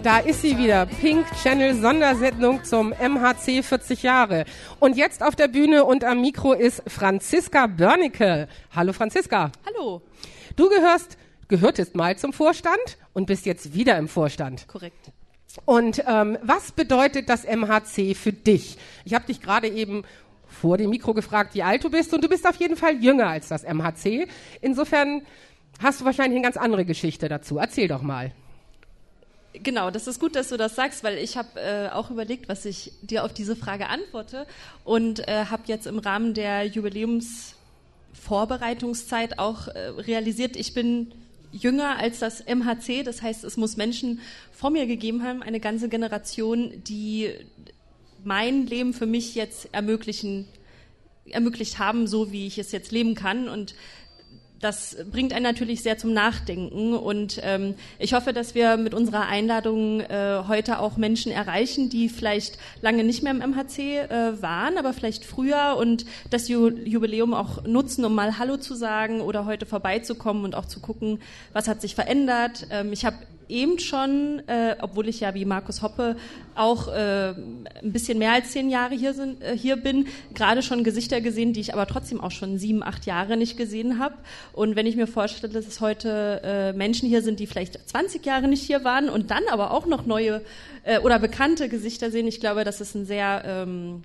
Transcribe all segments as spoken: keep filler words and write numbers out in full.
Da ist sie wieder, Pink Channel Sondersendung zum M H C vierzig Jahre. Und jetzt auf der Bühne und am Mikro ist Franziska Börnecke. Hallo Franziska. Hallo. Du gehörst, gehörtest mal zum Vorstand und bist jetzt wieder im Vorstand. Korrekt. Und ähm, was bedeutet das M H C für dich? Ich habe dich gerade eben vor dem Mikro gefragt, wie alt du bist, und du bist auf jeden Fall jünger als das M H C. Insofern hast du wahrscheinlich eine ganz andere Geschichte dazu. Erzähl doch mal. Genau, das ist gut, dass du das sagst, weil ich habe äh, auch überlegt, was ich dir auf diese Frage antworte und äh, habe jetzt im Rahmen der Jubiläumsvorbereitungszeit auch äh, realisiert, ich bin jünger als das M H C. Das heißt, es muss Menschen vor mir gegeben haben, eine ganze Generation, die mein Leben für mich jetzt ermöglichen, ermöglicht haben, so wie ich es jetzt leben kann. Und das bringt einen natürlich sehr zum Nachdenken. Und ähm, ich hoffe, dass wir mit unserer Einladung äh, heute auch Menschen erreichen, die vielleicht lange nicht mehr im M H C äh, waren, aber vielleicht früher, und das Ju- Jubiläum auch nutzen, um mal Hallo zu sagen oder heute vorbeizukommen und auch zu gucken, was hat sich verändert. Ähm, ich habe eben schon, äh, obwohl ich ja wie Markus Hoppe auch äh, ein bisschen mehr als zehn Jahre hier, sind, äh, hier bin, gerade schon Gesichter gesehen, die ich aber trotzdem auch schon sieben, acht Jahre nicht gesehen habe. Und wenn ich mir vorstelle, dass es heute äh, Menschen hier sind, die vielleicht zwanzig Jahre nicht hier waren und dann aber auch noch neue äh, oder bekannte Gesichter sehen, ich glaube, das ist ein sehr ähm,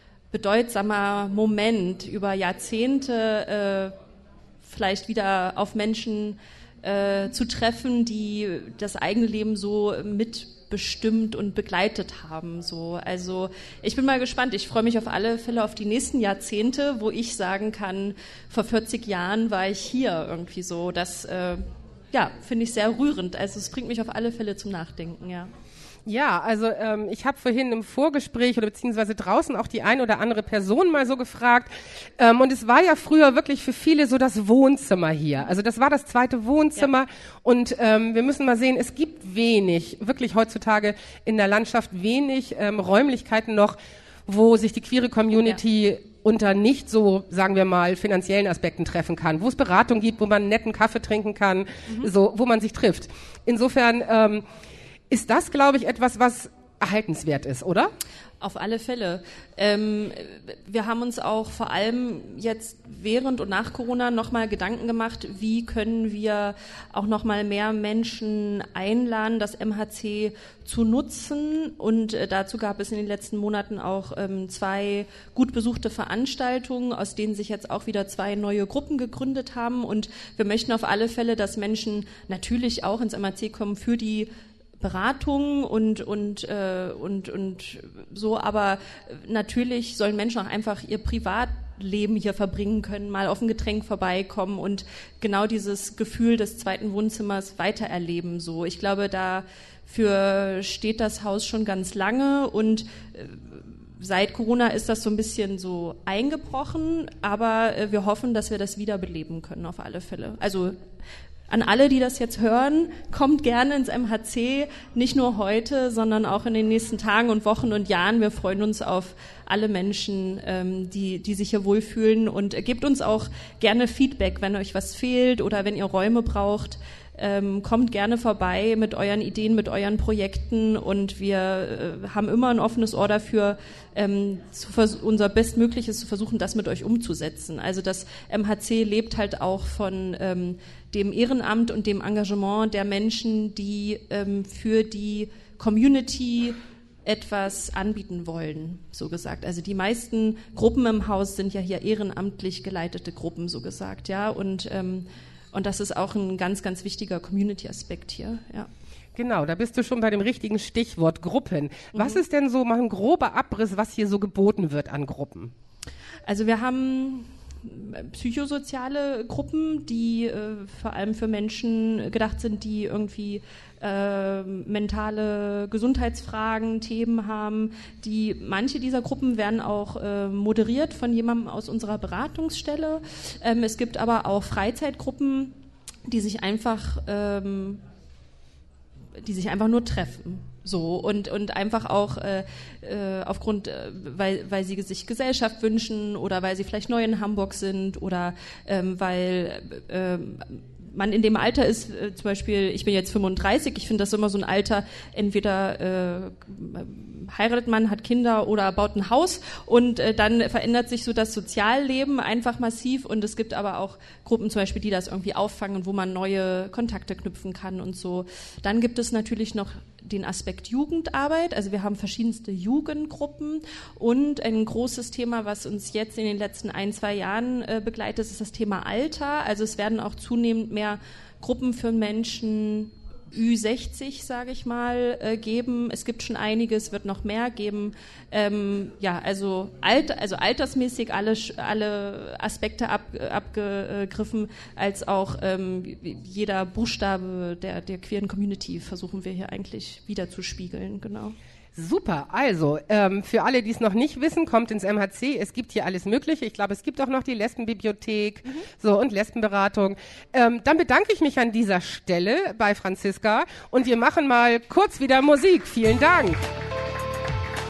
bedeutsamer Moment, über Jahrzehnte äh, vielleicht wieder auf Menschen Äh, zu treffen, die das eigene Leben so mitbestimmt und begleitet haben. So. Also ich bin mal gespannt. Ich freue mich auf alle Fälle auf die nächsten Jahrzehnte, wo ich sagen kann, vor vierzig Jahren war ich hier irgendwie so. Das äh, ja, finde ich sehr rührend. Also es bringt mich auf alle Fälle zum Nachdenken, ja. Ja, also ähm, ich habe vorhin im Vorgespräch oder beziehungsweise draußen auch die ein oder andere Person mal so gefragt, ähm, und es war ja früher wirklich für viele so das Wohnzimmer hier. Also das war das zweite Wohnzimmer, ja. Und ähm, wir müssen mal sehen, es gibt wenig, wirklich heutzutage in der Landschaft wenig ähm, Räumlichkeiten noch, wo sich die queere Community ja. unter nicht so, sagen wir mal, finanziellen Aspekten treffen kann, wo es Beratung gibt, wo man einen netten Kaffee trinken kann, mhm. so, wo man sich trifft. Insofern ähm, ist das, glaube ich, etwas, was erhaltenswert ist, oder? Auf alle Fälle. Ähm, wir haben uns auch vor allem jetzt während und nach Corona nochmal Gedanken gemacht, wie können wir auch nochmal mehr Menschen einladen, das M H C zu nutzen. Und äh, dazu gab es in den letzten Monaten auch ähm, zwei gut besuchte Veranstaltungen, aus denen sich jetzt auch wieder zwei neue Gruppen gegründet haben. Und wir möchten auf alle Fälle, dass Menschen natürlich auch ins M H C kommen für die Beratung und und äh, und und so, aber natürlich sollen Menschen auch einfach ihr Privatleben hier verbringen können, mal auf ein Getränk vorbeikommen und genau dieses Gefühl des zweiten Wohnzimmers weitererleben. So, ich glaube, dafür steht das Haus schon ganz lange, und äh, seit Corona ist das so ein bisschen so eingebrochen, aber äh, wir hoffen, dass wir das wiederbeleben können auf alle Fälle. Also an alle, die das jetzt hören, kommt gerne ins M H C, nicht nur heute, sondern auch in den nächsten Tagen und Wochen und Jahren. Wir freuen uns auf alle Menschen, ähm, die, die sich hier wohlfühlen, und äh, gebt uns auch gerne Feedback, wenn euch was fehlt oder wenn ihr Räume braucht. Ähm, kommt gerne vorbei mit euren Ideen, mit euren Projekten, und wir äh, haben immer ein offenes Ohr dafür, ähm, zu vers- unser Bestmögliches zu versuchen, das mit euch umzusetzen. Also das M H C lebt halt auch von ähm, dem Ehrenamt und dem Engagement der Menschen, die ähm, für die Community etwas anbieten wollen, so gesagt. Also die meisten Gruppen im Haus sind ja hier ehrenamtlich geleitete Gruppen, so gesagt, ja, und ähm, Und das ist auch ein ganz, ganz wichtiger Community-Aspekt hier, ja. Genau, da bist du schon bei dem richtigen Stichwort Gruppen. Was mhm. ist denn so mal ein grober Abriss, was hier so geboten wird an Gruppen? Also wir haben psychosoziale Gruppen, die äh, vor allem für Menschen gedacht sind, die irgendwie äh, mentale Gesundheitsfragen, Themen haben. Die, manche dieser Gruppen werden auch äh, moderiert von jemandem aus unserer Beratungsstelle. Ähm, es gibt aber auch Freizeitgruppen, die sich einfach, ähm, die sich einfach nur treffen. So, und, und einfach auch äh, äh, aufgrund, äh, weil, weil sie sich Gesellschaft wünschen oder weil sie vielleicht neu in Hamburg sind oder ähm, weil äh, man in dem Alter ist, äh, zum Beispiel, ich bin jetzt fünfunddreißig, ich finde das immer so ein Alter, entweder äh, heiratet man, hat Kinder oder baut ein Haus und äh, dann verändert sich so das Sozialleben einfach massiv und es gibt aber auch Gruppen zum Beispiel, die das irgendwie auffangen, wo man neue Kontakte knüpfen kann und so. Dann gibt es natürlich noch den Aspekt Jugendarbeit, also wir haben verschiedenste Jugendgruppen und ein großes Thema, was uns jetzt in den letzten ein, zwei Jahren äh, begleitet, ist das Thema Alter. Also es werden auch zunehmend mehr Gruppen für Menschen Ü sechzig, sage ich mal, äh, geben. Es gibt schon einige, es wird noch mehr geben. Ähm, ja, also, alt, also altersmäßig alle, alle Aspekte ab, abgegriffen, als auch ähm, jeder Buchstabe der, der queeren Community versuchen wir hier eigentlich wiederzuspiegeln, genau. Super, also ähm, für alle, die es noch nicht wissen, kommt ins M H C, es gibt hier alles Mögliche, ich glaube, es gibt auch noch die Lesbenbibliothek, mhm. so und Lesbenberatung. Ähm, dann bedanke ich mich an dieser Stelle bei Franziska und wir machen mal kurz wieder Musik. Vielen Dank.